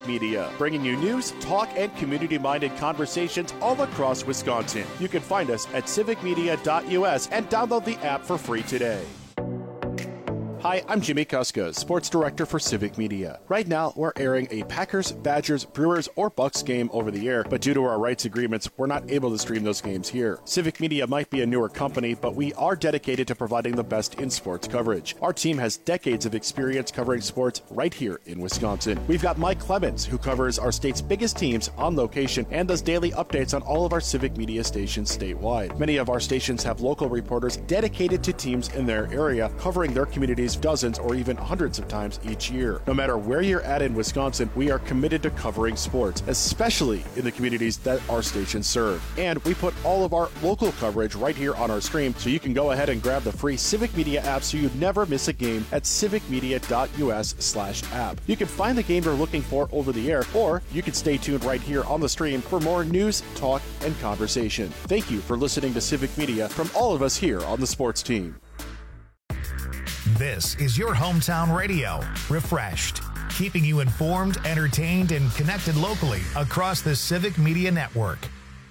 Media, bringing you news, talk, and community-minded conversations all across Wisconsin. You can find us at civicmedia.us and download the app for free today. Hi, I'm Jimmy Kuska, Sports Director for Civic Media. Right now, we're airing a Packers, Badgers, Brewers, or Bucks game over the air, but due to our rights agreements, we're not able to stream those games here. Civic Media might be a newer company, but we are dedicated to providing the best in sports coverage. Our team has decades of experience covering sports right here in Wisconsin. We've got Mike Clemens, who covers our state's biggest teams on location and does daily updates on all of our Civic Media stations statewide. Many of our stations have local reporters dedicated to teams in their area, covering their communities dozens or even hundreds of times each year. No matter where you're at in Wisconsin, we are committed to covering sports, especially in the communities that our stations serve. And we put all of our local coverage right here on our stream, so you can go ahead and grab the free Civic Media app so you never miss a game at civicmedia.us/app. You can find the game you're looking for over the air, or you can stay tuned right here on the stream for more news, talk, and conversation. Thank you for listening to Civic Media from all of us here on the sports team. This is your hometown radio, Refreshed, keeping you informed, entertained, and connected locally across the Civic Media Network.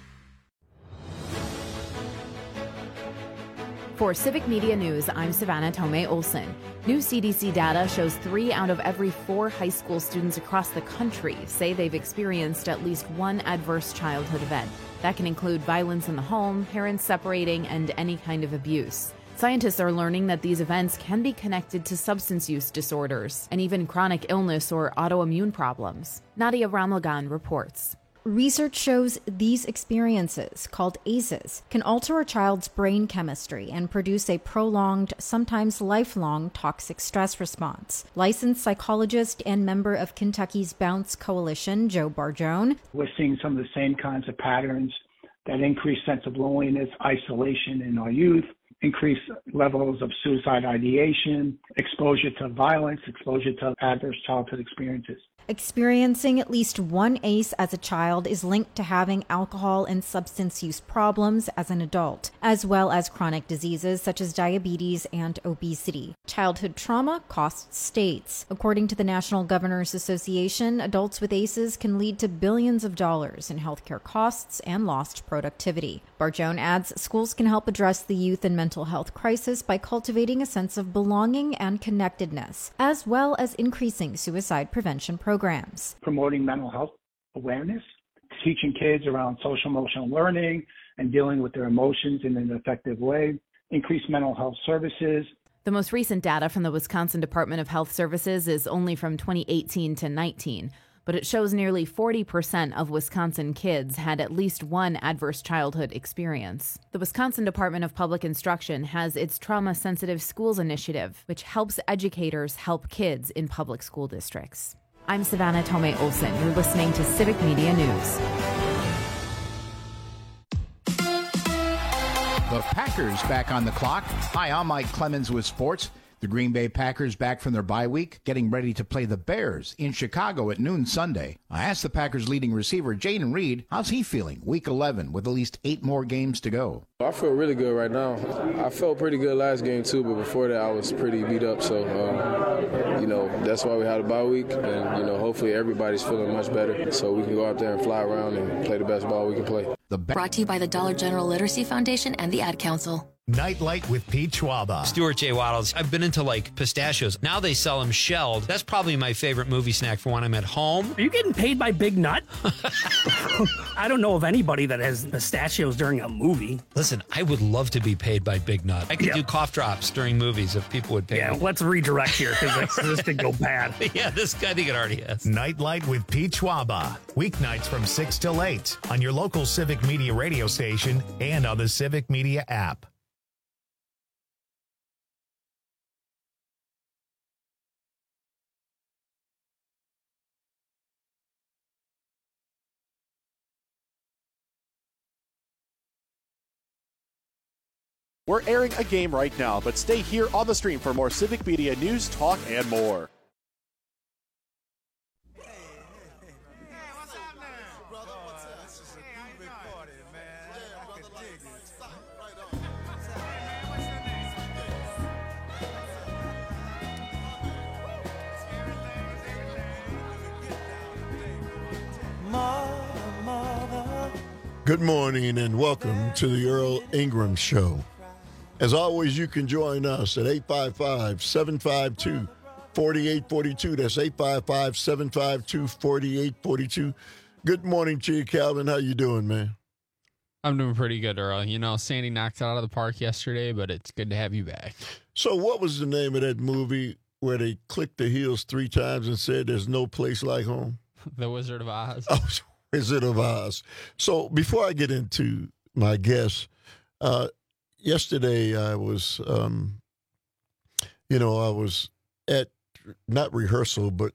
For Civic Media News, I'm Savannah Tomei Olson. New CDC data shows 3 out of every 4 high school students across the country say they've experienced at least one adverse childhood event. That can include violence in the home, parents separating, and any kind of abuse. Scientists are learning that these events can be connected to substance use disorders and even chronic illness or autoimmune problems. Nadia Ramlagan reports. Research shows these experiences, called ACEs, can alter a child's brain chemistry and produce a prolonged, sometimes lifelong, toxic stress response. Licensed psychologist and member of Kentucky's Bounce Coalition, Joe Barjone. We're seeing some of the same kinds of patterns, that increased sense of loneliness, isolation in our youth, increased levels of suicide ideation, exposure to violence, exposure to adverse childhood experiences. Experiencing at least one ACE as a child is linked to having alcohol and substance use problems as an adult, as well as chronic diseases such as diabetes and obesity. Childhood trauma costs states. According to the National Governors Association, adults with ACEs can lead to billions of dollars in healthcare costs and lost productivity. Barjone adds schools can help address the youth and mental health crisis by cultivating a sense of belonging and connectedness, as well as increasing suicide prevention programs. Promoting mental health awareness, teaching kids around social emotional learning and dealing with their emotions in an effective way, increase mental health services. The most recent data from the Wisconsin Department of Health Services is only from 2018 to 19, but it shows nearly 40% of Wisconsin kids had at least one adverse childhood experience. The Wisconsin Department of Public Instruction has its Trauma-Sensitive Schools Initiative, which helps educators help kids in public school districts. I'm Savannah Tomei Olson. You're listening to Civic Media News. The Packers back on the clock. Hi, I'm Mike Clemens with sports. The Green Bay Packers back from their bye week, getting ready to play the Bears in Chicago at noon Sunday. I asked the Packers leading receiver, Jayden Reed, how's he feeling week 11 with at least 8 more games to go? I feel really good right now. I felt pretty good last game too, but before that I was pretty beat up. So, that's why we had a bye week. And, hopefully everybody's feeling much better so we can go out there and fly around and play the best ball we can play. Brought to you by the Dollar General Literacy Foundation and the Ad Council. Nightlight with Pete Schwaba. Stuart J. Waddles. I've been into pistachios. Now they sell them shelled. That's probably my favorite movie snack for when I'm at home. Are you getting paid by Big Nut? I don't know of anybody that has pistachios during a movie. Listen, I would love to be paid by Big Nut. I could do cough drops during movies if people would pay me. Yeah, let's redirect here because this could go bad. Yeah, I think it already has. Nightlight with Pete Schwaba. Weeknights from 6 till 8 on your local Civic Media radio station and on the Civic Media app. We're airing a game right now, but stay here on the stream for more Civic Media news, talk, and more. Good morning and welcome to the Earl Ingram Show. As always, you can join us at 855-752-4842. That's 855-752-4842. Good morning to you, Calvin. How you doing, man? I'm doing pretty good, Earl. You know, Sandy knocked it out of the park yesterday, but it's good to have you back. So what was the name of that movie where they clicked the heels 3 times and said there's no place like home? The Wizard of Oz. Oh, Wizard of Oz. So before I get into my guests, yesterday I was, I was at not rehearsal, but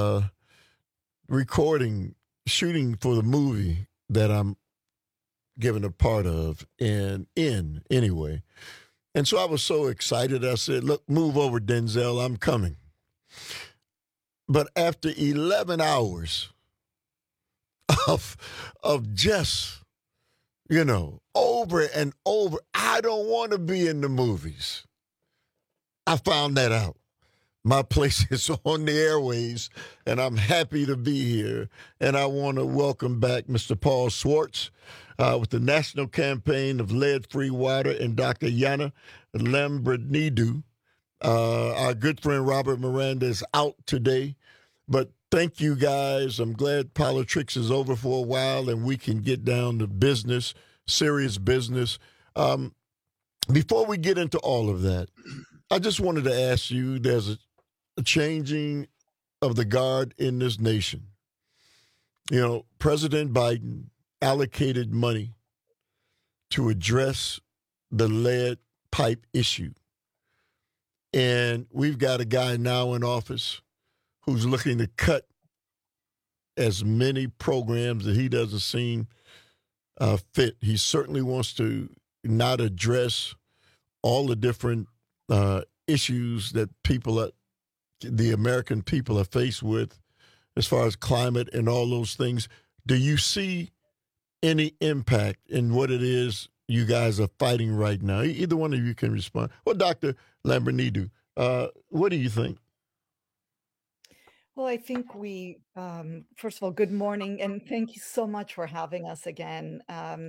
shooting for the movie that I'm given a part of anyway. And so I was so excited. I said, look, move over, Denzel, I'm coming. But after 11 hours of just, over and over, I don't want to be in the movies. I found that out. My place is on the airways, and I'm happy to be here. And I want to welcome back Mr. Paul Schwartz with the National Campaign of Lead-Free Water and Dr. Yana Lambrinidou. Our good friend Robert Miranda is out today. But thank you, guys. I'm glad politics is over for a while and we can get down to business, serious business. Before we get into all of that, I just wanted to ask you, there's a changing of the guard in this nation. President Biden allocated money to address the lead pipe issue. And we've got a guy now in office who's looking to cut as many programs that he doesn't seem fit. He certainly wants to not address all the different issues that the American people are faced with as far as climate and all those things. Do you see any impact in what it is you guys are fighting right now? Either one of you can respond. Well, Dr. Lambrinidou, what do you think? Well, I think first of all, good morning, and thank you so much for having us again.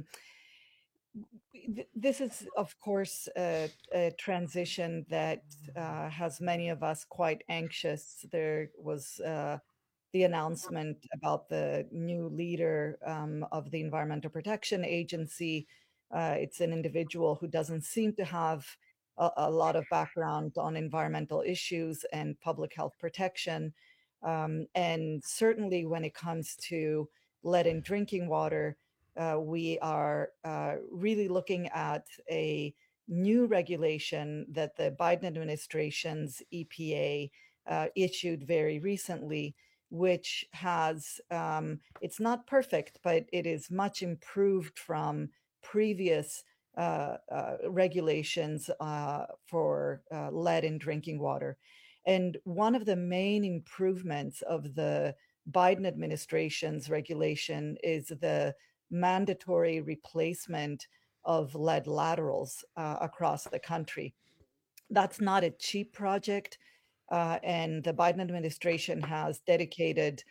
This is, of course, a transition that has many of us quite anxious. There was the announcement about the new leader of the Environmental Protection Agency. It's an individual who doesn't seem to have a lot of background on environmental issues and public health protection. And certainly when it comes to lead in drinking water, we are really looking at a new regulation that the Biden administration's EPA issued very recently, which has, it's not perfect, but it is much improved from previous regulations for lead in drinking water. And one of the main improvements of the Biden administration's regulation is the mandatory replacement of lead laterals across the country. That's not a cheap project, and the Biden administration has dedicated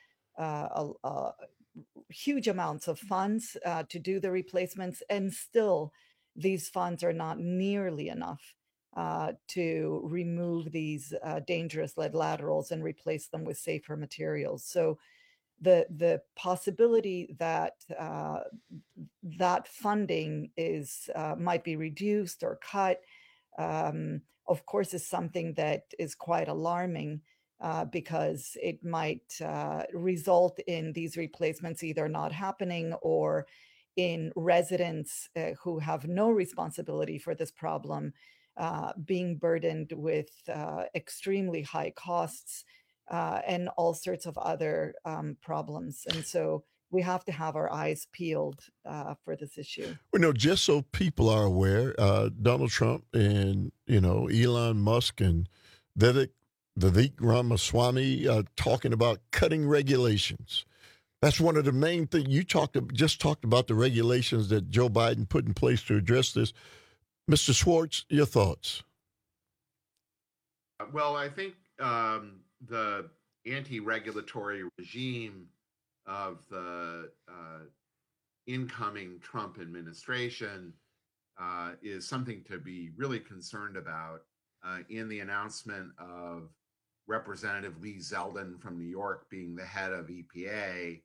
huge amounts of funds to do the replacements, and still these funds are not nearly enough to remove these dangerous lead laterals and replace them with safer materials. So the possibility that that funding might be reduced or cut, of course, is something that is quite alarming because it might result in these replacements either not happening or in residents who have no responsibility for this problem being burdened with extremely high costs and all sorts of other problems. And so we have to have our eyes peeled for this issue. Well, no, just so people are aware, Donald Trump and, Elon Musk and Vivek Ramaswamy are talking about cutting regulations. That's one of the main things. You just talked about the regulations that Joe Biden put in place to address this. Mr. Schwartz, your thoughts? Well, I think the anti-regulatory regime of the incoming Trump administration is something to be really concerned about. In the announcement of Representative Lee Zeldin from New York being the head of EPA,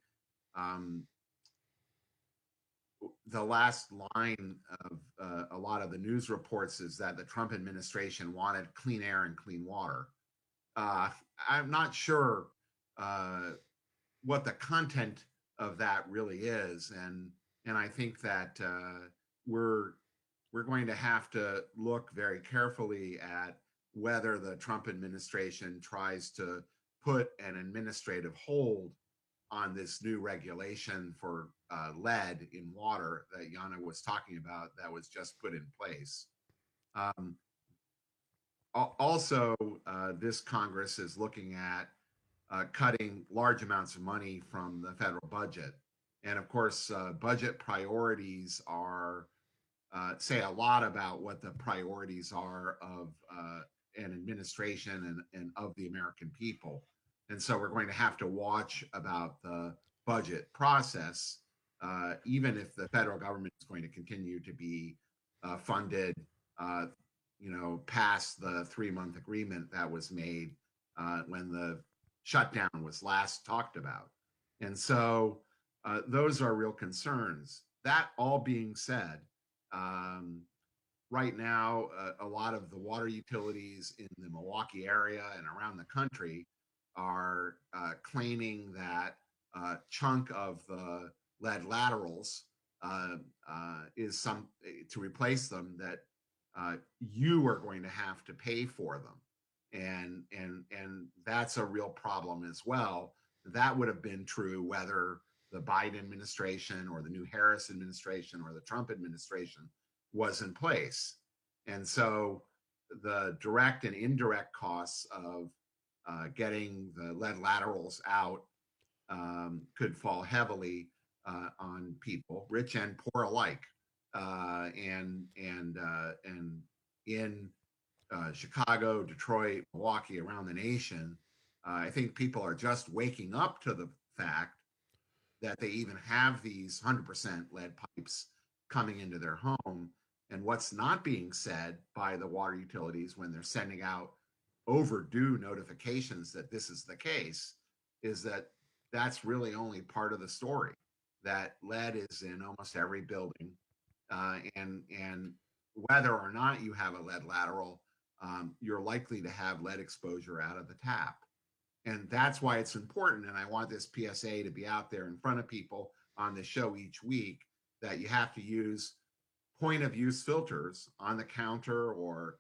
the last line of a lot of the news reports is that the Trump administration wanted clean air and clean water. I'm not sure what the content of that really is, and I think that we're going to have to look very carefully at whether the Trump administration tries to put an administrative hold on this new regulation for lead in water that Yana was talking about that was just put in place. Also, this Congress is looking at cutting large amounts of money from the federal budget. And of course, budget priorities are say a lot about what the priorities are of an administration and of the American people. And so we're going to have to watch about the budget process, even if the federal government is going to continue to be funded, past the 3-month agreement that was made when the shutdown was last talked about. And so those are real concerns. That all being said, right now, a lot of the water utilities in the Milwaukee area and around the country are claiming that a chunk of the lead laterals is some to replace them, that you are going to have to pay for them, and that's a real problem as well. That would have been true whether the Biden administration or the new Harris administration or the Trump administration was in place. And so the direct and indirect costs of getting the lead laterals out could fall heavily on people, rich and poor alike. And in Chicago, Detroit, Milwaukee, around the nation, I think people are just waking up to the fact that they even have these 100% lead pipes coming into their home. And what's not being said by the water utilities when they're sending out overdue notifications that this is the case is that that's really only part of the story, that lead is in almost every building. And whether or not you have a lead lateral, you're likely to have lead exposure out of the tap. And that's why it's important. And I want this PSA to be out there in front of people on the show each week, that you have to use point of use filters on the counter or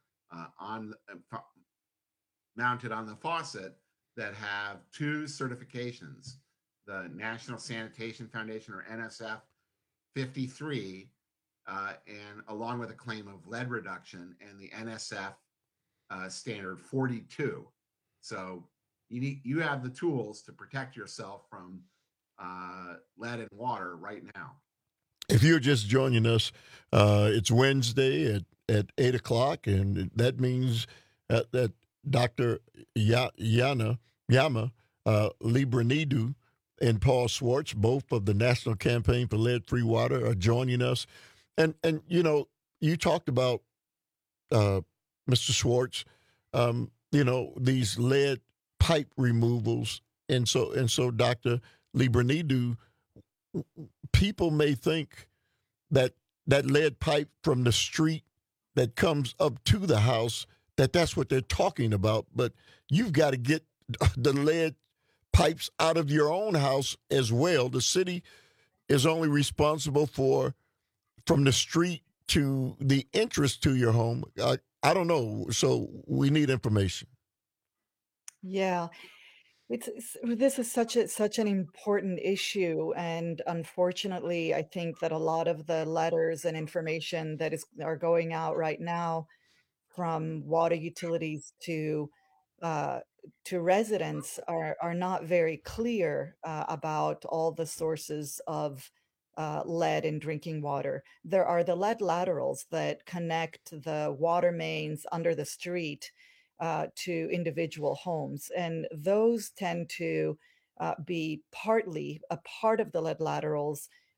mounted on the faucet that have 2 certifications, the National Sanitation Foundation, or NSF 53, and along with a claim of lead reduction, and the NSF standard 42. So you have the tools to protect yourself from lead in water right now. If you're just joining us, it's Wednesday at 8 o'clock, and that means that Dr. Yama Libranidou and Paul Schwartz, both of the National Campaign for Lead-Free Water, are joining us. And you talked about, Mr. Schwartz, these lead pipe removals. And so Dr. Libranidou, people may think that lead pipe from the street that comes up to the house, that's what they're talking about. But you've got to get the lead pipes out of your own house as well. The city is only responsible for from the street to the entrance to your home. I don't know. So we need information. Yeah. This is such an important issue, and unfortunately, I think that a lot of the letters and information that are going out right now from water utilities to residents are not very clear about all the sources of lead in drinking water. There are the lead laterals that connect the water mains under the street to individual homes. And those tend to be partly a part of the lead laterals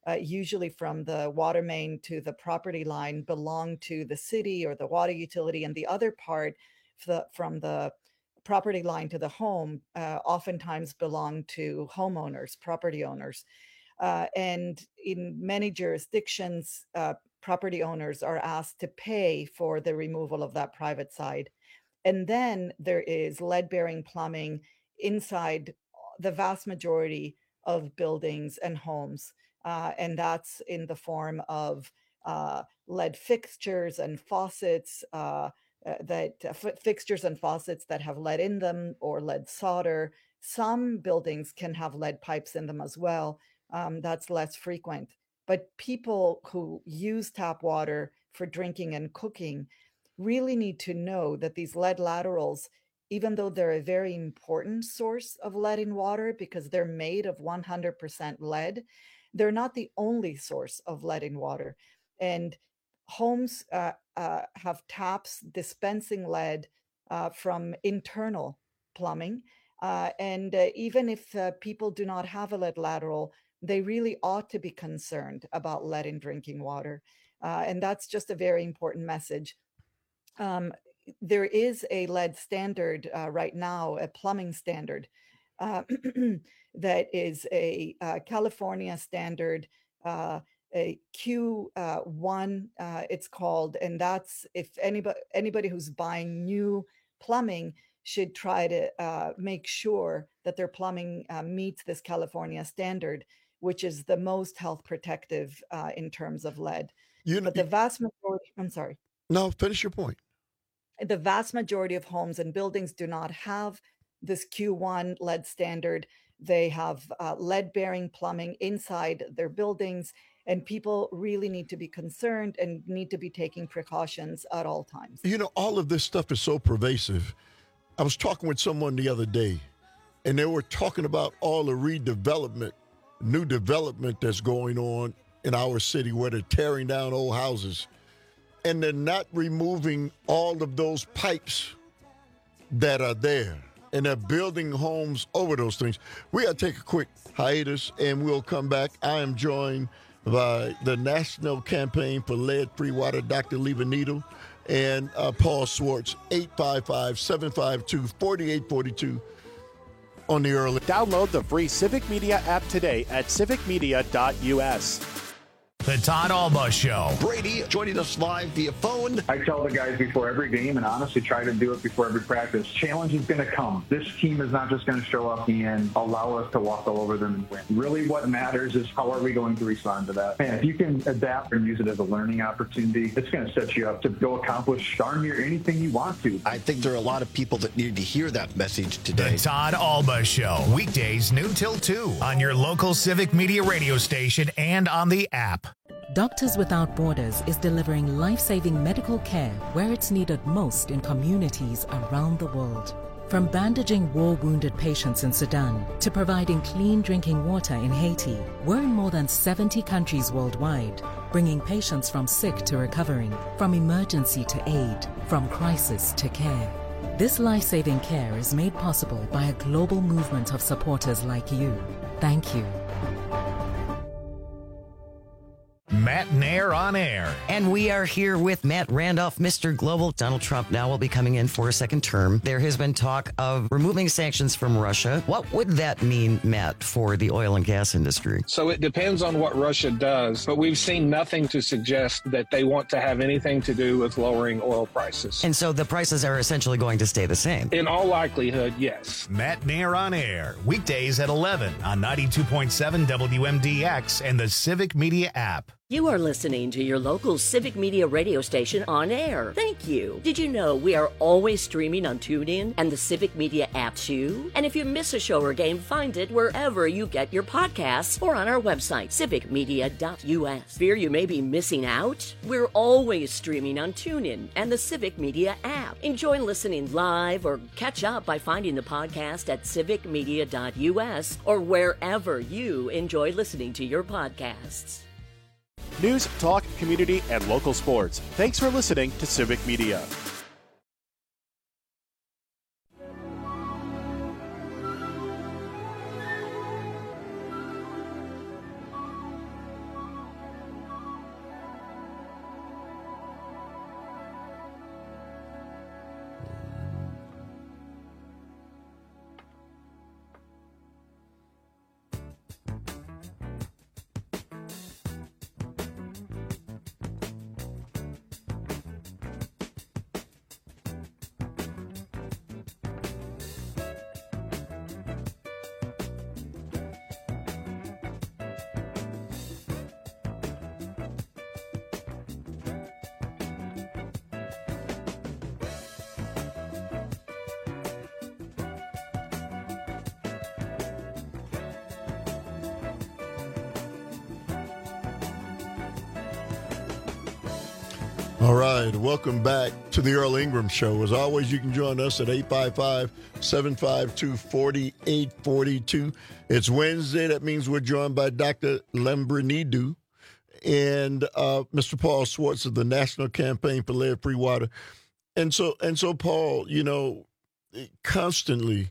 usually from the water main to the property line, belong to the city or the water utility, and the other part from the property line to the home oftentimes belong to homeowners, property owners. And in many jurisdictions, property owners are asked to pay for the removal of that private side. And then there is lead-bearing plumbing inside the vast majority of buildings and homes. And that's in the form of lead fixtures and faucets, fixtures and faucets that have lead in them or lead solder. Some buildings can have lead pipes in them as well. That's less frequent. But people who use tap water for drinking and cooking really need to know that these lead laterals, even though they're a very important source of lead in water because they're made of 100% lead, they're not the only source of lead in water. And homes have taps dispensing lead from internal plumbing. And even if people do not have a lead lateral, they really ought to be concerned about lead in drinking water. And that's just a very important message. There is a lead standard right now, a plumbing standard that is a California standard, a Q1 it's called, and that's if anybody who's buying new plumbing should try to make sure that their plumbing meets this California standard, which is the most health protective in terms of lead. But the vast majority, I'm sorry. No, finish your point. The vast majority of homes and buildings do not have this Q1 lead standard. They have lead-bearing plumbing inside their buildings, and people really need to be concerned and need to be taking precautions at all times. You know, all of this stuff is so pervasive. I was talking with someone the other day, and they were talking about all the redevelopment, new development that's going on in our city where they're tearing down old houses, and they're not removing all of those pipes that are there, and they're building homes over those things. We got to take a quick hiatus, and we'll come back. I am joined by the National Campaign for Lead-Free Water, Dr. Leva Needle, and Paul Swartz, 855-752-4842 on the early. Download the free Civic Media app today at civicmedia.us. The Todd Alba Show. Brady joining us live via phone. I tell the guys before every game, and honestly try to do it before every practice, challenge is going to come. This team is not just going to show up and allow us to walk all over them and win. Really what matters is how are we going to respond to that. And if you can adapt and use it as a learning opportunity, it's going to set you up to go accomplish darn near anything you want to. I think there are a lot of people that need to hear that message today. The Todd Alba Show. Weekdays noon till 2 on your local Civic Media radio station and on the app. Doctors Without Borders is delivering life-saving medical care where it's needed most in communities around the world. From bandaging war-wounded patients in Sudan to providing clean drinking water in Haiti, we're in more than 70 countries worldwide, bringing patients from sick to recovering, from emergency to aid, from crisis to care. This life-saving care is made possible by a global movement of supporters like you. Thank you. Matt Nair on air. And we are here with Matt Randolph, Mr. Global. Donald Trump now will be coming in for a second term. There has been talk of removing sanctions from Russia. What would that mean, Matt, for the oil and gas industry? So it depends on what Russia does, but we've seen nothing to suggest that they want to have anything to do with lowering oil prices. And so the prices are essentially going to stay the same? In all likelihood, yes. Matt Nair on air. Weekdays at 11 on 92.7 WMDX and the Civic Media app. You are listening to your local Civic Media radio station on air. Thank you. Did you know we are always streaming on TuneIn and the Civic Media app too? And if you miss a show or game, find it wherever you get your podcasts or on our website, civicmedia.us. Fear you may be missing out? We're always streaming on TuneIn and the Civic Media app. Enjoy listening live or catch up by finding the podcast at civicmedia.us or wherever you enjoy listening to your podcasts. News, talk, community, and local sports. Thanks for listening to Civic Media. All right, welcome back to the Earl Ingram Show. As always, you can join us at 855-752-4842. It's Wednesday. That means we're joined by Dr. Lembrinidou and Mr. Paul Schwartz of the National Campaign for Lead-Free Water. And so, Paul, you know, constantly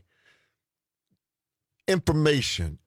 information,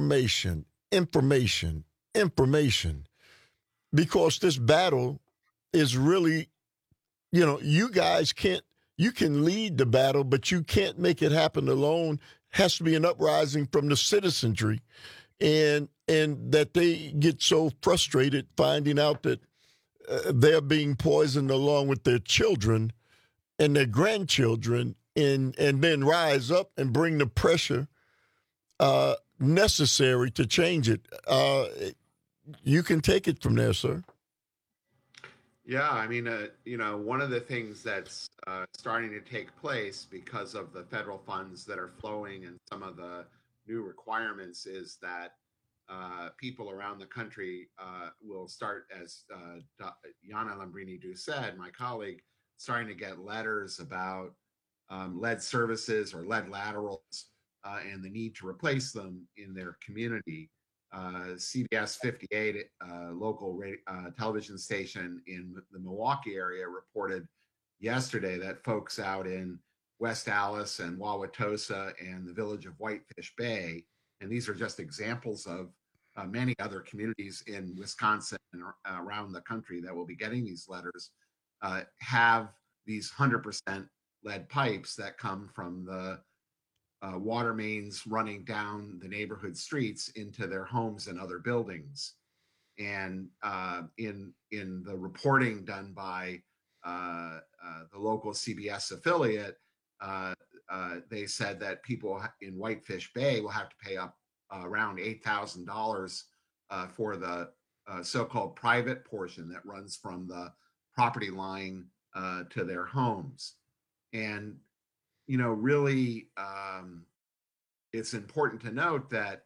because this battle is really, you know, you guys you can lead the battle, but you can't make it happen alone. Has to be an uprising from the citizenry, and that they get so frustrated finding out that they're being poisoned along with their children and their grandchildren, and then rise up and bring the pressure necessary to change it. You can take it from there, sir. Yeah, I mean, you know, one of the things that's starting to take place because of the federal funds that are flowing and some of the new requirements is that people around the country will start, as Yana Lembrinidou said, my colleague, starting to get letters about lead services or lead laterals and the need to replace them in their community. CBS 58, local television station in the Milwaukee area, reported yesterday that folks out in West Allis and Wauwatosa and the village of Whitefish Bay, and these are just examples of many other communities in Wisconsin and around the country that will be getting these letters, have these 100% lead pipes that come from the water mains running down the neighborhood streets into their homes and other buildings. And in the reporting done by the local CBS affiliate, they said that people in Whitefish Bay will have to pay up around $8,000 for the so-called private portion that runs from the property line to their homes. And you know, really, it's important to note that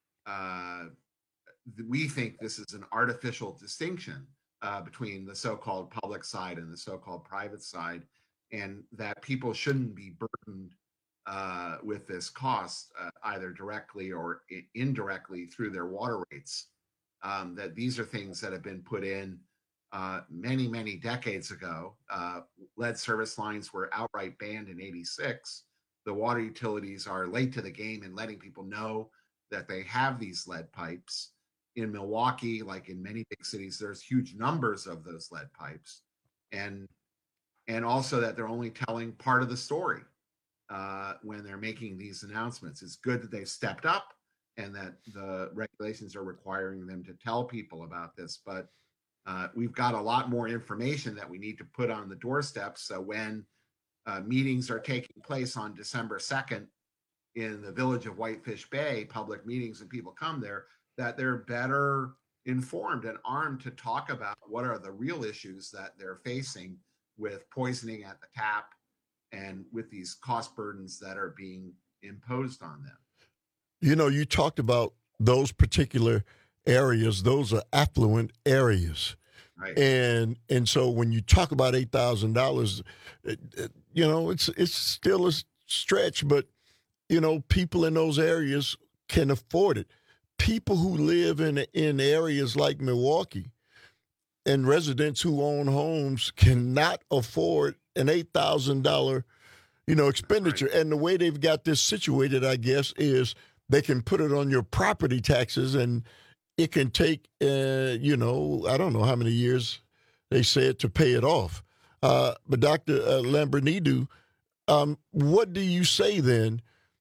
we think this is an artificial distinction between the so-called public side and the so-called private side, and that people shouldn't be burdened with this cost either directly or indirectly through their water rates. That these are things that have been put in many, many decades ago. Lead service lines were outright banned in '86. The water utilities are late to the game in letting people know that they have these lead pipes. In Milwaukee, like in many big cities, there's huge numbers of those lead pipes. And also that they're only telling part of the story when they're making these announcements. It's good that they've stepped up and that the regulations are requiring them to tell people about this, but we've got a lot more information that we need to put on the doorstep. So when meetings are taking place on December 2nd in the village of Whitefish Bay, public meetings, and people come there, that they're better informed and armed to talk about what are the real issues that they're facing with poisoning at the tap and with these cost burdens that are being imposed on them. You know, you talked about those particular areas. Those are affluent areas. Right. And so when you talk about $8,000, you know, it's still a stretch, but, you know, people in those areas can afford it. People who live in areas like Milwaukee and residents who own homes cannot afford an $8,000, you know, expenditure. Right. And the way they've got this situated, I guess, is they can put it on your property taxes, and it can take, you know, I don't know how many years they said to pay it off. But Dr. Lembrinidou, what do you say then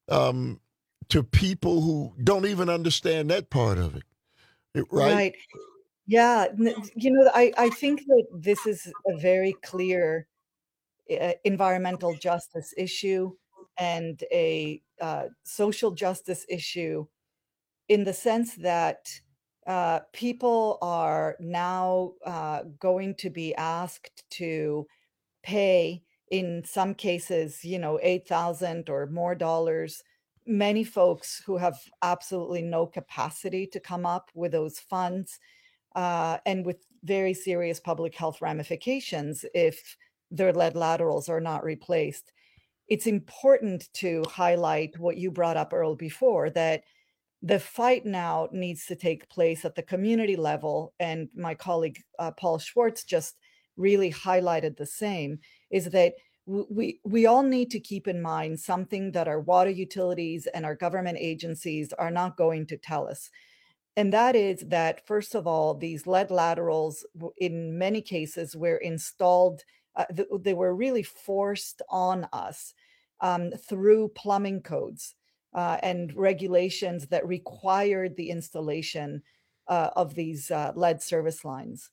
to people who don't even understand that part of it? Right? Yeah. You know, I think that this is a very clear environmental justice issue and a social justice issue, in the sense that people are now going to be asked to pay, in some cases, you know, $8,000 or more dollars. Many folks who have absolutely no capacity to come up with those funds and with very serious public health ramifications if their lead laterals are not replaced. It's important to highlight what you brought up, Earl, before, that the fight now needs to take place at the community level, and my colleague Paul Schwartz just really highlighted the same, is that we all need to keep in mind something that our water utilities and our government agencies are not going to tell us. And that is that, first of all, these lead laterals, in many cases, were installed, they were really forced on us through plumbing codes and regulations that required the installation of these lead service lines.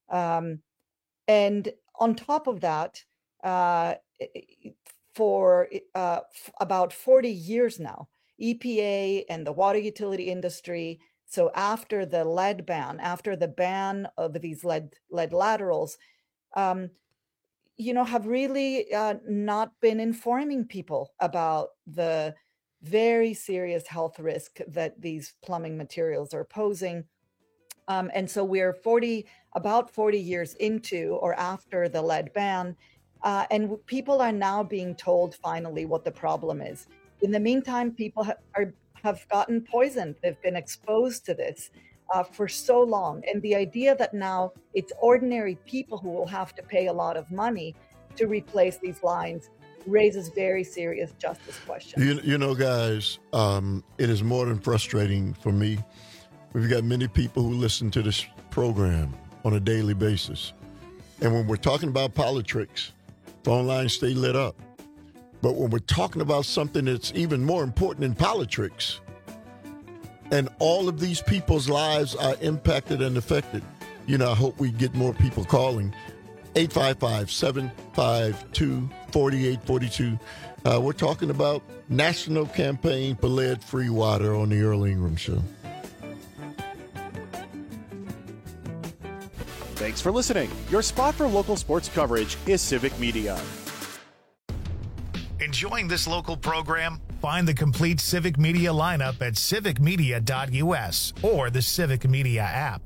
And on top of that, for about 40 years now, EPA and the water utility industry, so after the lead ban, after the ban of these lead laterals, have really not been informing people about the very serious health risk that these plumbing materials are posing. And so we're about 40 years into or after the lead ban, and people are now being told finally what the problem is. In the meantime, people have gotten poisoned. They've been exposed to this for so long. And the idea that now it's ordinary people who will have to pay a lot of money to replace these lines raises very serious justice questions. Guys, it is more than frustrating for me. We've got many people who listen to this program on a daily basis. And when we're talking about politics, phone lines stay lit up. But when we're talking about something that's even more important than politics, and all of these people's lives are impacted and affected, I hope we get more people calling. 855-752-4842. We're talking about National Campaign for Lead-Free Water on the Earl Ingram Show. Thanks for listening. Your spot for local sports coverage is Civic Media. Enjoying this local program? Find the complete Civic Media lineup at civicmedia.us or the Civic Media app.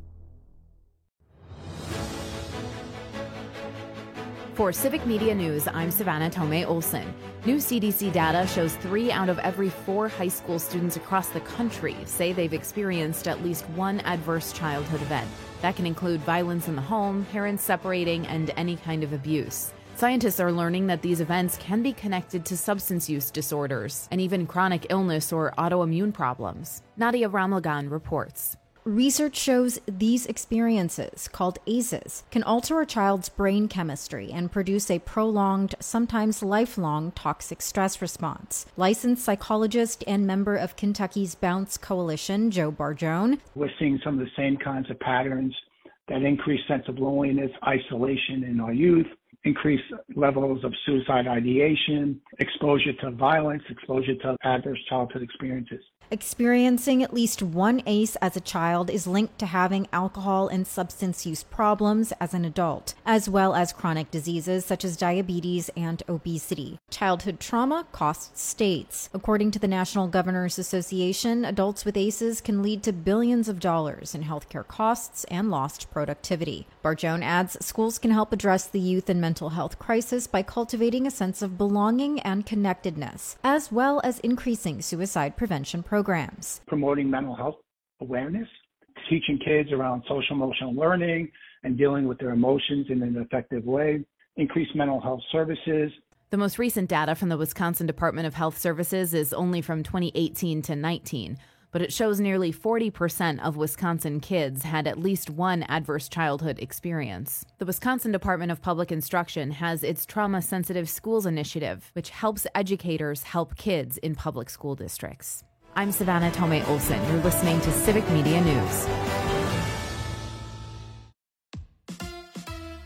For Civic Media News, I'm Savannah Tomei Olson. New CDC data shows 3 out of every 4 high school students across the country say they've experienced at least one adverse childhood event. That can include violence in the home, parents separating, and any kind of abuse. Scientists are learning that these events can be connected to substance use disorders and even chronic illness or autoimmune problems. Nadia Ramlagan reports. Research shows these experiences, called ACEs, can alter a child's brain chemistry and produce a prolonged, sometimes lifelong, toxic stress response. Licensed psychologist and member of Kentucky's Bounce Coalition, Joe Barjone. We're seeing some of the same kinds of patterns that increase sense of loneliness, isolation in our youth, increased levels of suicide ideation, exposure to violence, exposure to adverse childhood experiences. Experiencing at least one ACE as a child is linked to having alcohol and substance use problems as an adult, as well as chronic diseases such as diabetes and obesity. Childhood trauma costs states. According to the National Governors Association, adults with ACEs can lead to billions of dollars in healthcare costs and lost productivity. Barjone adds schools can help address the youth and mental health crisis by cultivating a sense of belonging and connectedness, as well as increasing suicide prevention programs. Promoting mental health awareness, teaching kids around social emotional learning and dealing with their emotions in an effective way, increase mental health services. The most recent data from the Wisconsin Department of Health Services is only from 2018 to 19, but it shows nearly 40% of Wisconsin kids had at least one adverse childhood experience. The Wisconsin Department of Public Instruction has its Trauma-Sensitive Schools Initiative, which helps educators help kids in public school districts. I'm Savannah Tomei Olson. You're listening to Civic Media News. On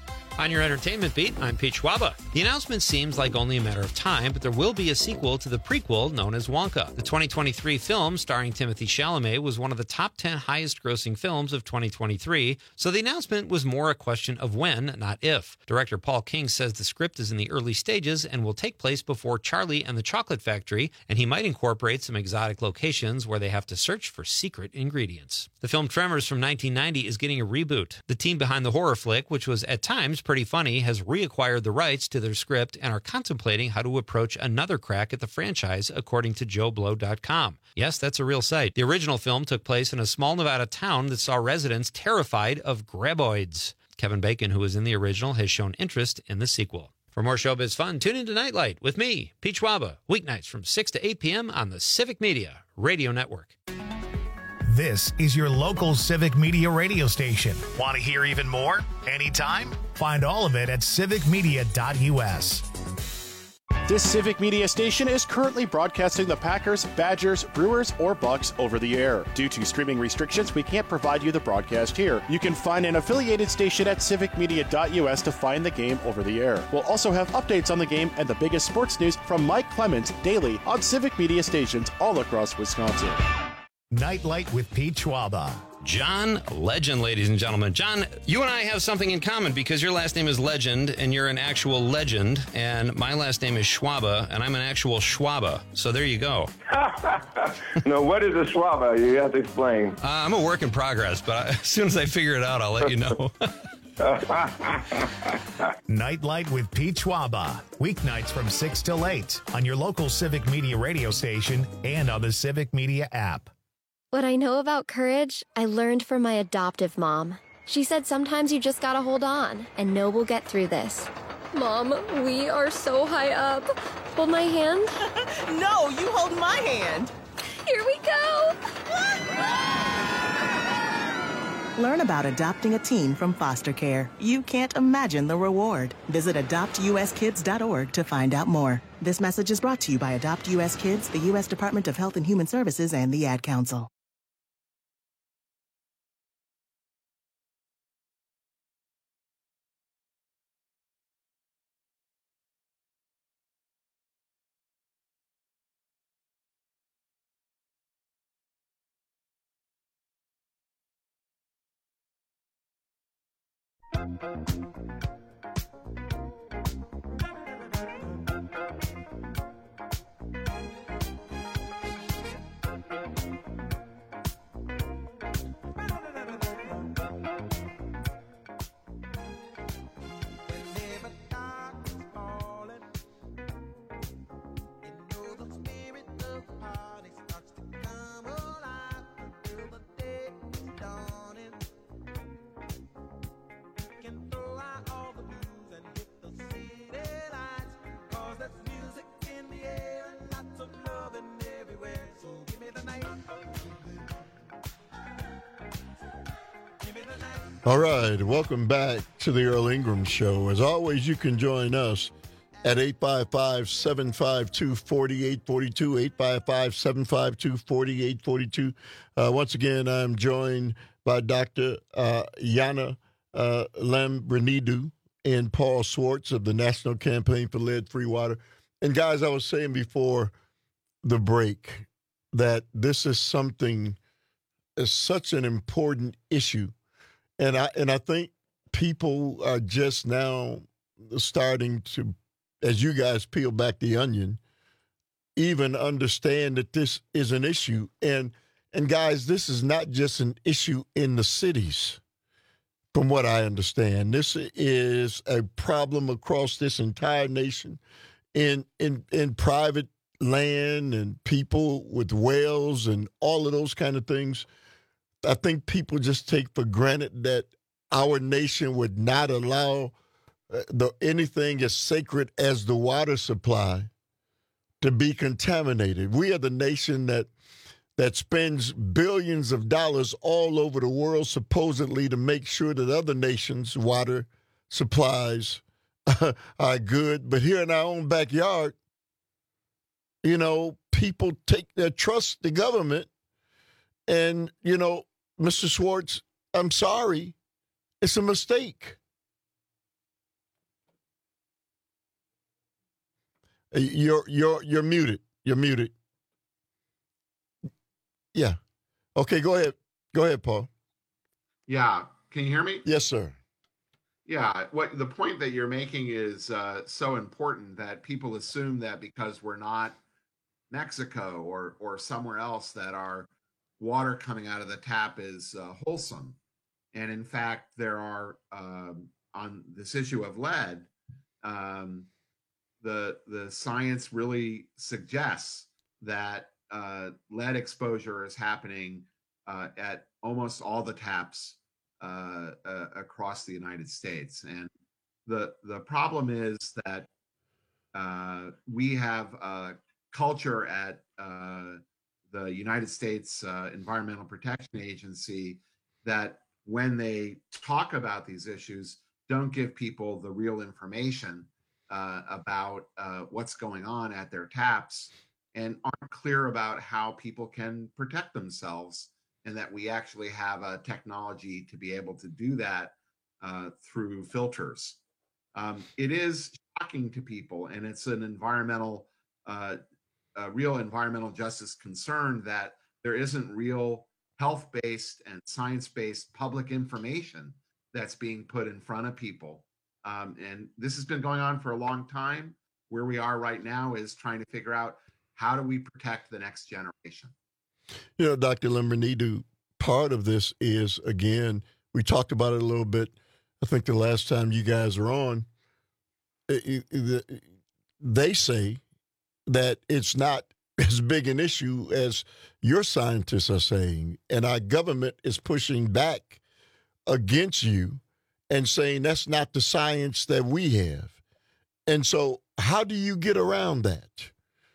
On your entertainment beat, I'm Pete Schwaba. The announcement seems like only a matter of time, but there will be a sequel to the prequel known as Wonka. The 2023 film starring Timothée Chalamet was one of the top 10 highest-grossing films of 2023, so the announcement was more a question of when, not if. Director Paul King says the script is in the early stages and will take place before Charlie and the Chocolate Factory, and he might incorporate some exotic locations where they have to search for secret ingredients. The film Tremors from 1990 is getting a reboot. The team behind the horror flick, which was at times pretty funny, has reacquired the rights to their script and are contemplating how to approach another crack at the franchise, according to JoeBlow.com. Yes, that's a real site. The original film took place in a small Nevada town that saw residents terrified of graboids. Kevin Bacon, who was in the original, has shown interest in the sequel. For more showbiz fun, tune into Nightlight with me, Pete Schwaba, weeknights from 6 to 8 p.m. on the Civic Media Radio Network. This is your local Civic Media radio station. Want to hear even more? Anytime? Find all of it at civicmedia.us. This Civic Media station is currently broadcasting the Packers, Badgers, Brewers, or Bucks over the air. Due to streaming restrictions, we can't provide you the broadcast here. You can find an affiliated station at civicmedia.us to find the game over the air. We'll also have updates on the game and the biggest sports news from Mike Clemens daily on Civic Media stations all across Wisconsin. Nightlight with Pete Schwaba. John Legend, ladies and gentlemen. John, you and I have something in common because your last name is Legend and you're an actual legend, and my last name is Schwaba and I'm an actual Schwaba. So there you go. No, what is a Schwaba? You have to explain. I'm a work in progress, but as soon as I figure it out, I'll let you know. Nightlight with Pete Schwaba. Weeknights from 6 till 8 on your local Civic Media radio station and on the Civic Media app. What I know about courage, I learned from my adoptive mom. She said sometimes you just gotta hold on and know we'll get through this. Mom, we are so high up. Hold my hand. No, you hold my hand. Here we go. Learn about adopting a teen from foster care. You can't imagine the reward. Visit adoptuskids.org to find out more. This message is brought to you by Adopt U.S. Kids, the U.S. Department of Health and Human Services, and the Ad Council. All right, welcome back to the Earl Ingram Show. As always, you can join us at 855-752-4842, 855-752-4842. Once again, I'm joined by Dr. Yana Lambrinidou and Paul Swartz of the National Campaign for Lead-Free Water. And guys, I was saying before the break that this is something, is such an important issue. And I think people are just now starting to, as you guys peel back the onion, even understand that this is an issue. And guys, this is not just an issue in the cities, from what I understand. This is a problem across this entire nation in private land and people with wells and all of those kind of things. I think people just take for granted that our nation would not allow anything as sacred as the water supply to be contaminated. We are the nation that spends billions of dollars all over the world supposedly to make sure that other nations' water supplies are good. But here in our own backyard, you know, people take their trust the government. And, you know, Mr. Swartz, I'm sorry, it's a mistake. You're muted. You're muted. Yeah. Okay, go ahead. Go ahead, Paul. Yeah. Can you hear me? Yes, sir. Yeah. What the point that you're making is so important that people assume that because we're not Mexico or somewhere else that our water coming out of the tap is wholesome. And in fact, there are on this issue of lead, the science really suggests that lead exposure is happening at almost all the taps across the United States. And the problem is that we have a culture at the United States Environmental Protection Agency that when they talk about these issues, don't give people the real information about what's going on at their taps and aren't clear about how people can protect themselves, and that we actually have a technology to be able to do that through filters. It is shocking to people, and it's an environmental, a real environmental justice concern that there isn't real health-based and science-based public information that's being put in front of people. And this has been going on for a long time. Where we are right now is trying to figure out how do we protect the next generation. You know, Dr. Limbernidu, part of this is, again, we talked about it a little bit, I think the last time you guys were on. They say that it's not as big an issue as your scientists are saying, and our government is pushing back against you and saying that's not the science that we have. And so how do you get around that?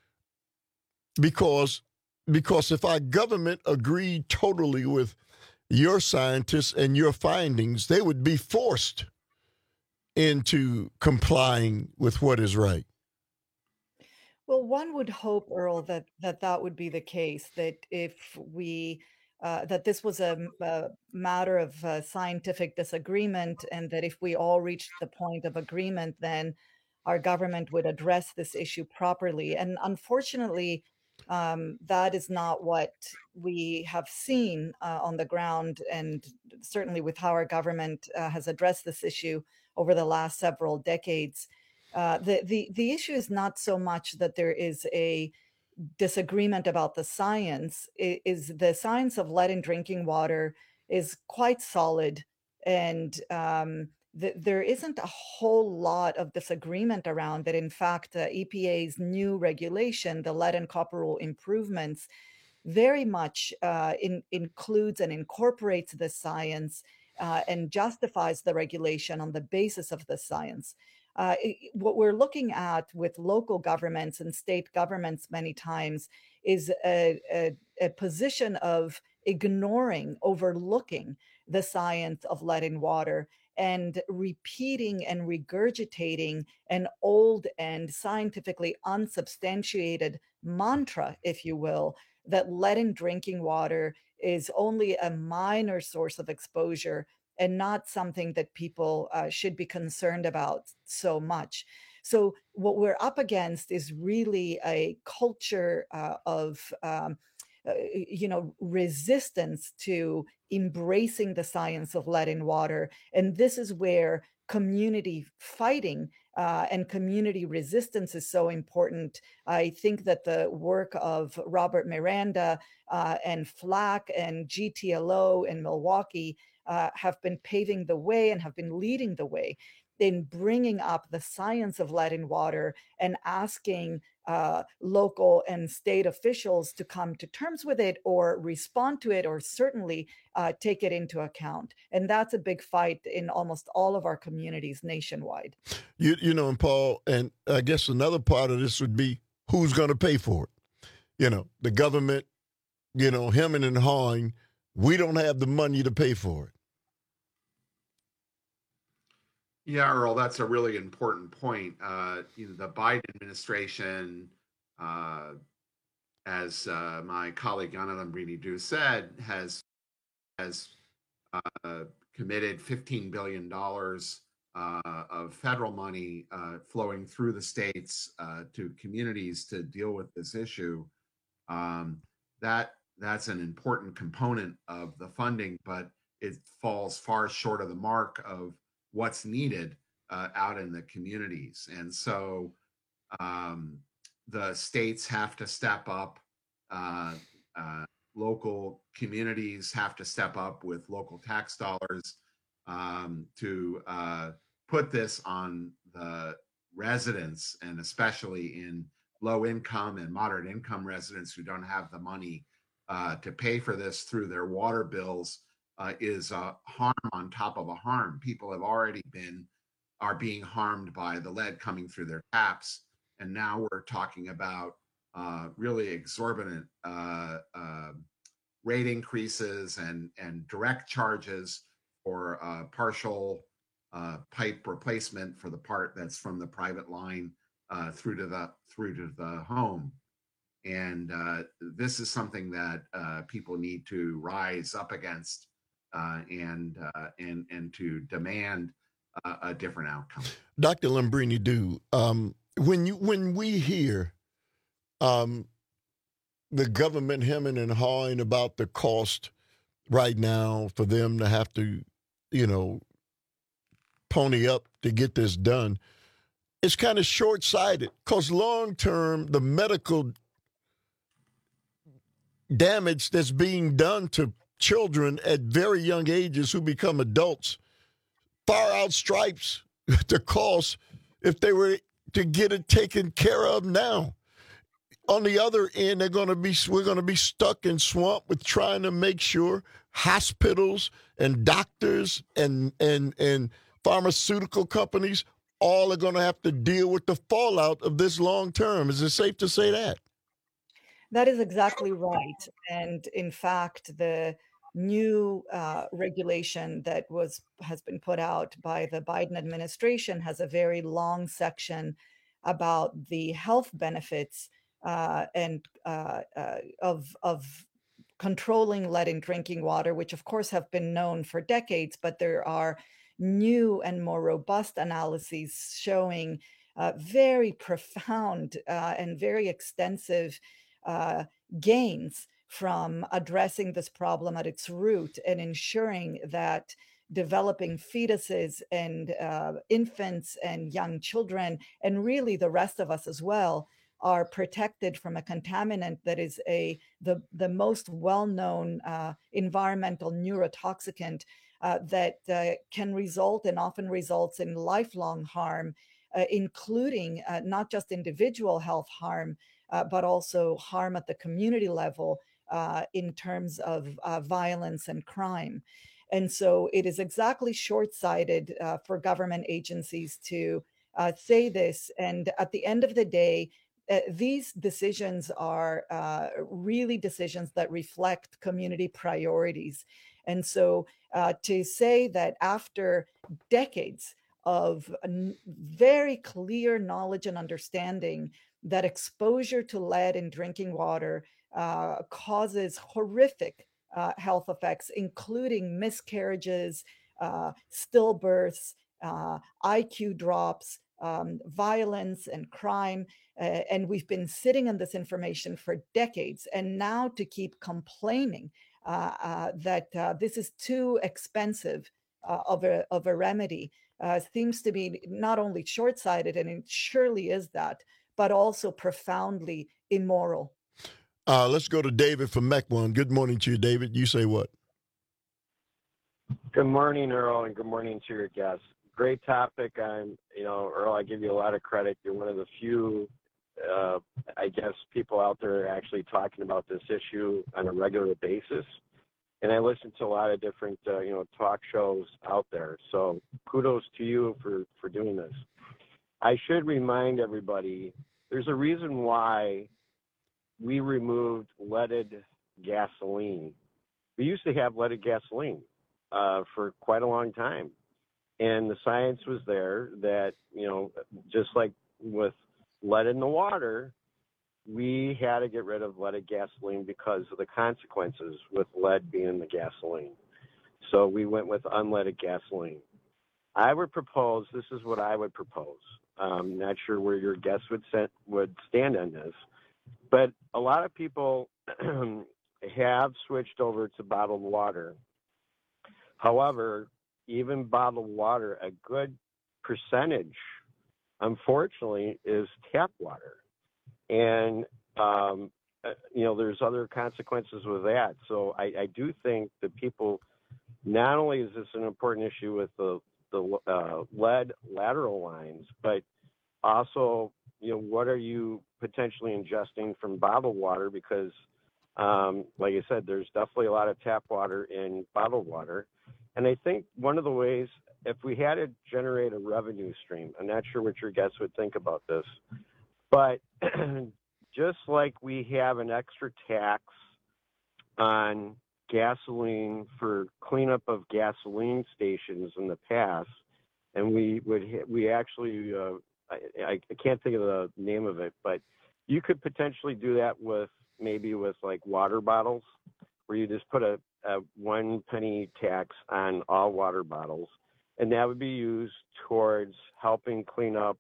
Because if our government agreed totally with your scientists and your findings, they would be forced into complying with what is right. Well, one would hope, Earl, that would be the case, that if we that this was a matter of scientific disagreement, and that if we all reached the point of agreement, then our government would address this issue properly. And unfortunately, that is not what we have seen on the ground, and certainly with how our government has addressed this issue over the last several decades. The issue is not so much that there is a disagreement about the science. Is the science of lead in drinking water is quite solid, and there isn't a whole lot of disagreement around that. In fact, EPA's new regulation, the lead and copper rule improvements, very much includes and incorporates the science and justifies the regulation on the basis of the science. What we're looking at with local governments and state governments many times is a position of ignoring, overlooking the science of lead in water and repeating and regurgitating an old and scientifically unsubstantiated mantra, if you will, that lead in drinking water is only a minor source of exposure and not something that people should be concerned about so much. So what we're up against is really a culture of resistance to embracing the science of lead in water. And this is where community fighting and community resistance is so important. I think that the work of Robert Miranda and FLAC and GTLO in Milwaukee have been paving the way and have been leading the way in bringing up the science of lead in water and asking local and state officials to come to terms with it or respond to it, or certainly take it into account. And that's a big fight in almost all of our communities nationwide. And Paul, and I guess another part of this would be who's going to pay for it. The government, hemming and hawing, we don't have the money to pay for it. Yeah, Earl, that's a really important point. The Biden administration, as my colleague Yana Limbernidu said, has committed $15 billion of federal money flowing through the states to communities to deal with this issue. That's an important component of the funding, but it falls far short of the mark of what's needed out in the communities. And so the states have to step up. Local communities have to step up with local tax dollars to put this on the residents, and especially in low income and moderate income residents who don't have the money to pay for this through their water bills, is a harm on top of a harm. People have already are being harmed by the lead coming through their taps, and now we're talking about really exorbitant rate increases and direct charges for partial pipe replacement for the part that's from the private line through to the home. And this is something that people need to rise up against and to demand a different outcome. Dr. Lambrini, when we hear the government hemming and hawing about the cost right now for them to have to, pony up to get this done, it's kind of short-sighted, because long-term, the medical damage that's being done to children at very young ages who become adults far outstripes the cost if they were to get it taken care of now. On the other end, we're going to be stuck and swamped with trying to make sure hospitals and doctors and pharmaceutical companies all are going to have to deal with the fallout of this long term. Is it safe to say that? That is exactly right. And in fact, the new regulation that has been put out by the Biden administration has a very long section about the health benefits of controlling lead in drinking water, which of course have been known for decades, but there are new and more robust analyses showing very profound and very extensive gains from addressing this problem at its root and ensuring that developing fetuses and infants and young children, and really the rest of us as well, are protected from a contaminant that is the most well-known environmental neurotoxicant that can result and often results in lifelong harm, including not just individual health harm, but also harm at the community level in terms of violence and crime. And so it is exactly short-sighted for government agencies to say this. And at the end of the day, these decisions are really decisions that reflect community priorities. And so to say that after decades of very clear knowledge and understanding that exposure to lead in drinking water causes horrific health effects, including miscarriages, stillbirths, IQ drops, violence and crime. And we've been sitting on this information for decades. And now to keep complaining that this is too expensive of a remedy seems to be not only short-sighted, and it surely is that, but also profoundly immoral. Let's go to David from Mequon. Good morning to you, David. You say what? Good morning, Earl, and good morning to your guests. Great topic. Earl, I give you a lot of credit. You're one of the few, people out there actually talking about this issue on a regular basis. And I listen to a lot of different, talk shows out there. So kudos to you for doing this. I should remind everybody, there's a reason why we removed leaded gasoline. We used to have leaded gasoline for quite a long time. And the science was there that, just like with lead in the water, we had to get rid of leaded gasoline because of the consequences with lead being in the gasoline. So we went with unleaded gasoline. I would propose, this is what I would propose. Not sure where your guests would stand on this, but a lot of people have switched over to bottled water. However, even bottled water, a good percentage, unfortunately, is tap water. And, there's other consequences with that. So I do think that people, not only is this an important issue with the lead lateral lines, but also, what are you potentially ingesting from bottled water? Because, like I said, there's definitely a lot of tap water in bottled water. And I think one of the ways, if we had to generate a revenue stream, I'm not sure what your guests would think about this, but just like we have an extra tax on gasoline for cleanup of gasoline stations in the past, and we actually I can't think of the name of it, but you could potentially do that with like water bottles, where you just put a 1 penny tax on all water bottles, and that would be used towards helping clean up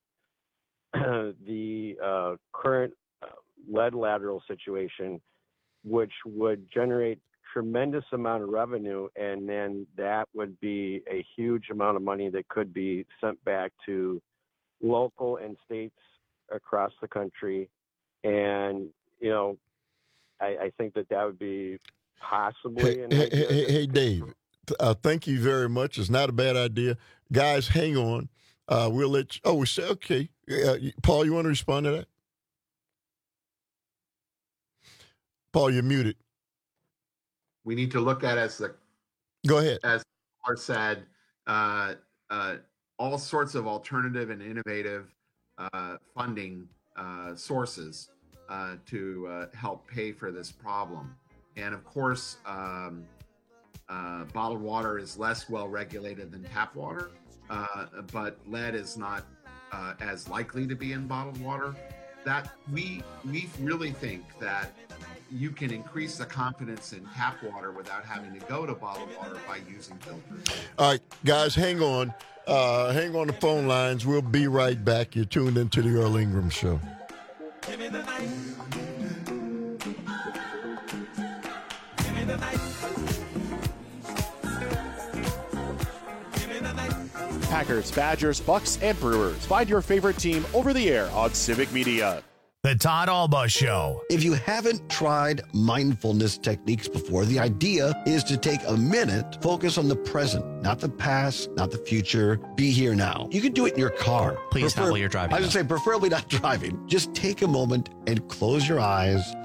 the current lead lateral situation, which would generate tremendous amount of revenue, and then that would be a huge amount of money that could be sent back to local and states across the country. And I think that would be possibly hey Dave, thank you very much. It's not a bad idea, guys. Hang on, we'll let you, we say okay. Paul, you want to respond to that? Paul, you're muted. We need to look at Go ahead. As Paul said, all sorts of alternative and innovative funding sources to help pay for this problem. And of course, bottled water is less well regulated than tap water, but lead is not as likely to be in bottled water. That we really think that you can increase the confidence in tap water without having to go to bottled water by using filters. All right, guys, hang on. Hang on the phone lines. We'll be right back. You're tuned into the Earl Ingram Show. Give me the night. Give me the night. Give me the night. Packers, Badgers, Bucks, and Brewers. Find your favorite team over the air on Civic Media. The Todd Alba Show. If you haven't tried mindfulness techniques before, the idea is to take a minute, focus on the present, not the past, not the future. Be here now. You can do it in your car. Please not while you're driving. I would say preferably not driving. Just take a moment and close your eyes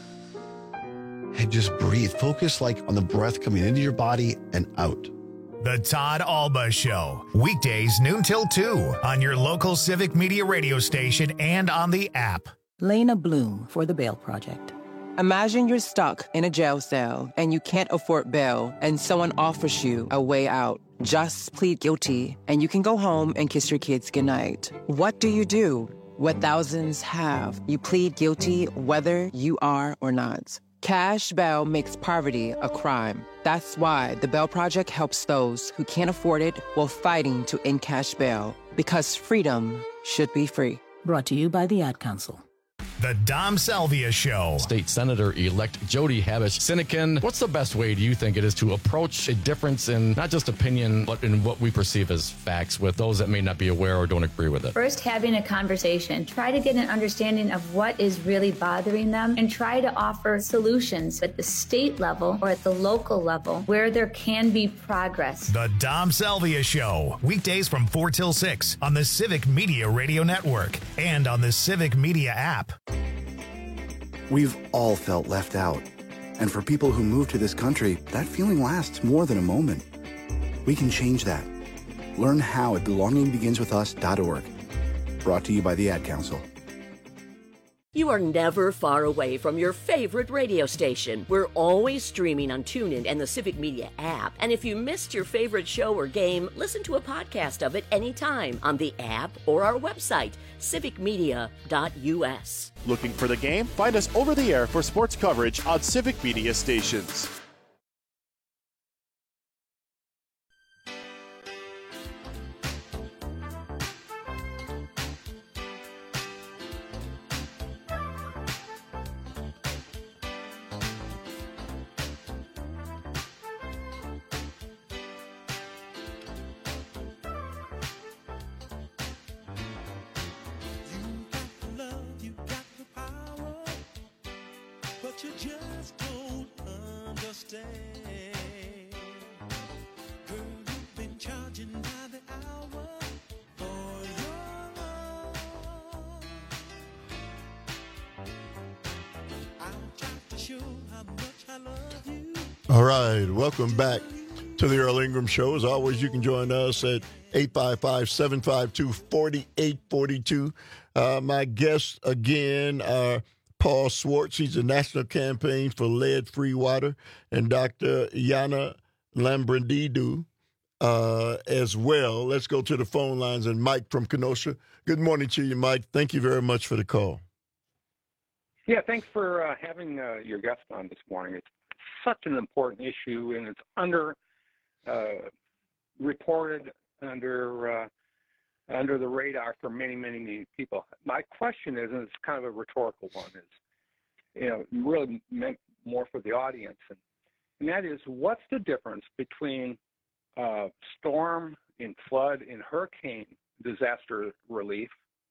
and just breathe. Focus on the breath coming into your body and out. The Todd Alba Show. Weekdays noon till 2 on your local Civic Media radio station and on the app. Lena Bloom for the Bail Project. Imagine you're stuck in a jail cell and you can't afford bail and someone offers you a way out. Just plead guilty and you can go home and kiss your kids goodnight. What do you do? What thousands have. You plead guilty whether you are or not. Cash bail makes poverty a crime. That's why the Bail Project helps those who can't afford it while fighting to end cash bail. Because freedom should be free. Brought to you by the Ad Council. The Dom Salvia Show. State Senator-elect Jody Habush-Sinekin, what's the best way, do you think, it is to approach a difference in not just opinion, but in what we perceive as facts with those that may not be aware or don't agree with it? First, having a conversation. Try to get an understanding of what is really bothering them and try to offer solutions at the state level or at the local level where there can be progress. The Dom Salvia Show. Weekdays from 4 till 6 on the Civic Media Radio Network and on the Civic Media app. We've all felt left out. And for people who move to this country, that feeling lasts more than a moment. We can change that. Learn how at belongingbeginswithus.org. Brought to you by the Ad Council. You are never far away from your favorite radio station. We're always streaming on TuneIn and the Civic Media app. And if you missed your favorite show or game, listen to a podcast of it anytime on the app or our website, civicmedia.us. Looking for the game? Find us over the air for sports coverage on Civic Media stations. you just don't understand. Girl, you've been charging by the hour for your love. I'll try to show how much I love you. All right, welcome back to the Earl Ingram Show. As always, you can join us at 855-752-4842. My guests again are Paul Swartz. He's the National Campaign for Lead-Free Water, and Dr. Yana Lambrinidou as well. Let's go to the phone lines, and Mike from Kenosha. Good morning to you, Mike. Thank you very much for the call. Yeah, thanks for having your guest on this morning. It's such an important issue, and it's under reported under the radar for many people. My question is, and it's kind of a rhetorical one, is really meant more for the audience, and that is, what's the difference between storm and flood and hurricane disaster relief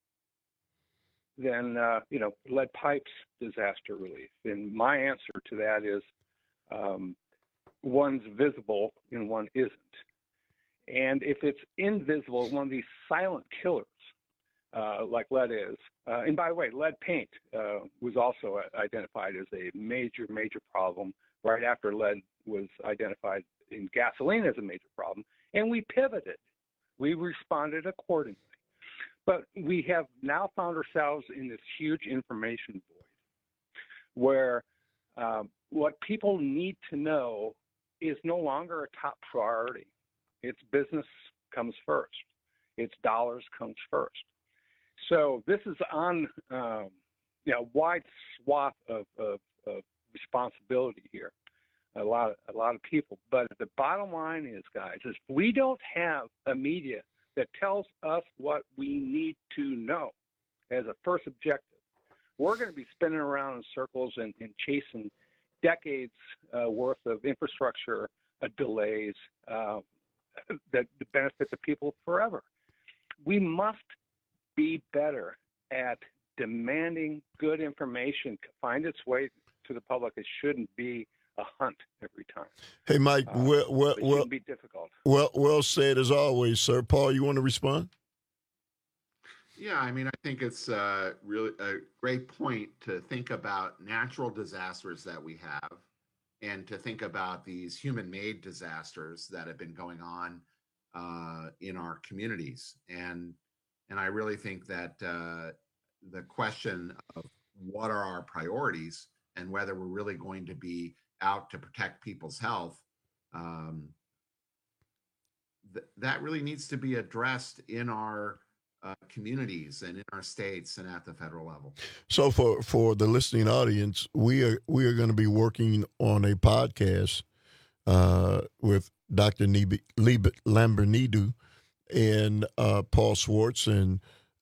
than lead pipes disaster relief? And my answer to that is one's visible and one isn't. And if it's invisible, one of these silent killers, like lead is, and by the way, lead paint was also identified as a major problem right after lead was identified in gasoline as a major problem, and we pivoted. We responded accordingly. But we have now found ourselves in this huge information void where what people need to know is no longer a top priority. Its business comes first. Its dollars comes first. So this is on a wide swath of responsibility here. A lot of people. But the bottom line is, guys, is we don't have a media that tells us what we need to know as a first objective. We're going to be spinning around in circles and chasing decades worth of infrastructure delays that benefit the people forever. We must be better at demanding good information to find its way to the public. It shouldn't be a hunt every time. Hey, Mike, it shouldn't be difficult. Well said as always, sir. Paul, you want to respond? Yeah, I mean, I think it's really a great point to think about natural disasters that we have and to think about these human-made disasters that have been going on in our communities. And I really think that the question of what are our priorities and whether we're really going to be out to protect people's health, that really needs to be addressed in our communities and in our states and at the federal level. So for the listening audience, we are going to be working on a podcast with Dr. Lambrinidou and Paul Swartz and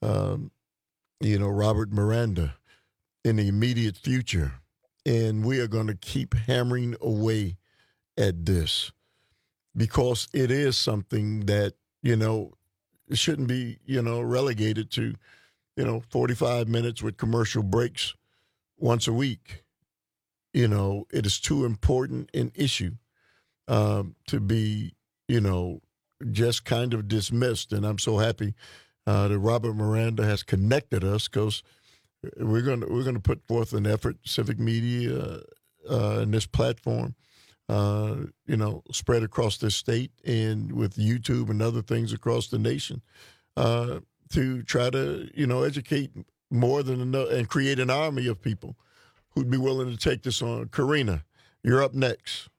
Robert Miranda in the immediate future. And we are going to keep hammering away at this because it is something that, it shouldn't be, relegated to, 45 minutes with commercial breaks once a week. It is too important an issue to be, just kind of dismissed. And I'm so happy that Robert Miranda has connected us because we're going to put forth an effort, civic media, and this platform, spread across this state and with YouTube and other things across the nation, to try to, educate more than enough and create an army of people who'd be willing to take this on. Karina, you're up next.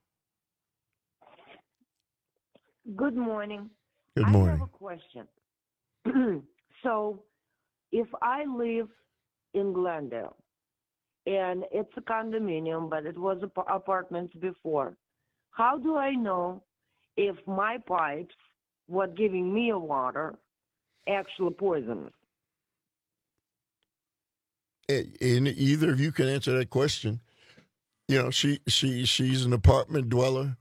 Good morning. Good morning. I have a question. So if I live in Glendale, and it's a condominium, but it was apartments before, how do I know if my pipes, what giving me a water, actually poisonous? And either of you can answer that question. She's an apartment dweller,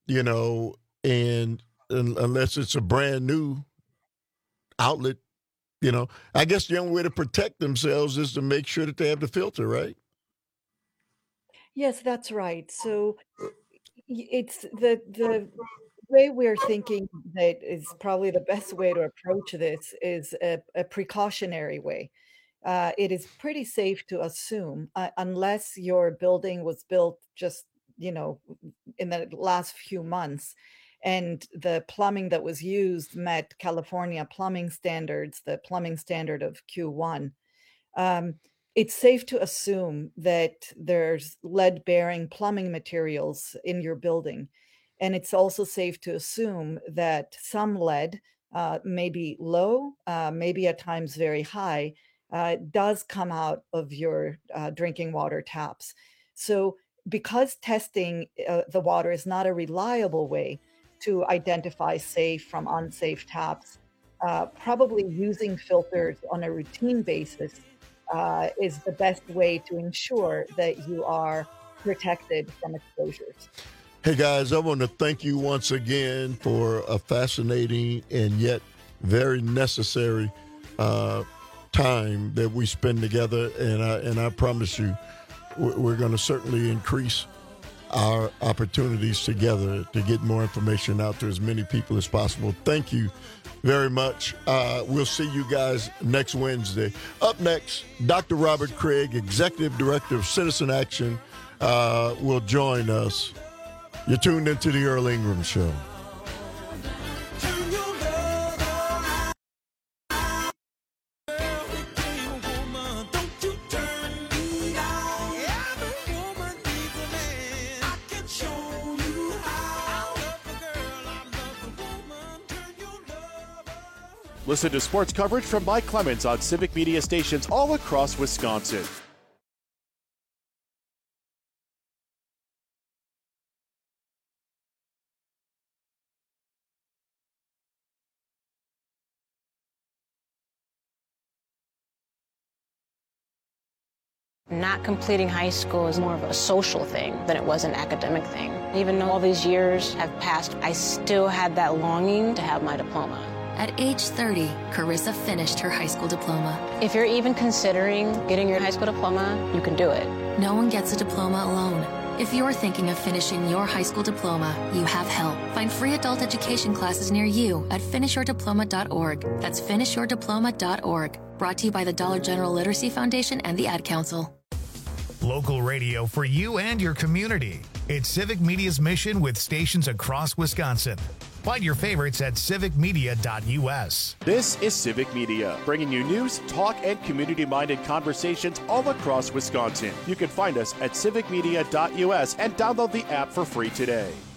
and unless it's a brand new outlet, I guess the only way to protect themselves is to make sure that they have the filter, right? Yes, that's right. So it's the way we're thinking that is probably the best way to approach this is a precautionary way. It is pretty safe to assume, unless your building was built just, in the last few months, and the plumbing that was used met California plumbing standards, the plumbing standard of Q1. It's safe to assume that there's lead-bearing plumbing materials in your building. And it's also safe to assume that some lead, maybe low, maybe at times very high, does come out of your drinking water taps. So because testing the water is not a reliable way to identify safe from unsafe taps, probably using filters on a routine basis is the best way to ensure that you are protected from exposures. Hey guys, I want to thank you once again for a fascinating and yet very necessary time that we spend together, and I promise you we're going to certainly increase our opportunities together to get more information out to as many people as possible. Thank you very much. We'll see you guys next Wednesday. Up next, Dr. Robert Craig, Executive Director of Citizen Action, will join us. You're tuned into the Earl Ingram Show. Listen to sports coverage from Mike Clemens on Civic Media stations all across Wisconsin. Not completing high school is more of a social thing than it was an academic thing. Even though all these years have passed, I still had that longing to have my diploma. At age 30, Carissa finished her high school diploma. If you're even considering getting your high school diploma, you can do it. No one gets a diploma alone. If you're thinking of finishing your high school diploma, you have help. Find free adult education classes near you at finishyourdiploma.org. That's finishyourdiploma.org. Brought to you by the Dollar General Literacy Foundation and the Ad Council. Local radio for you and your community. It's Civic Media's mission with stations across Wisconsin. Find your favorites at civicmedia.us. This is Civic Media, bringing you news, talk, and community-minded conversations all across Wisconsin. You can find us at civicmedia.us and download the app for free today.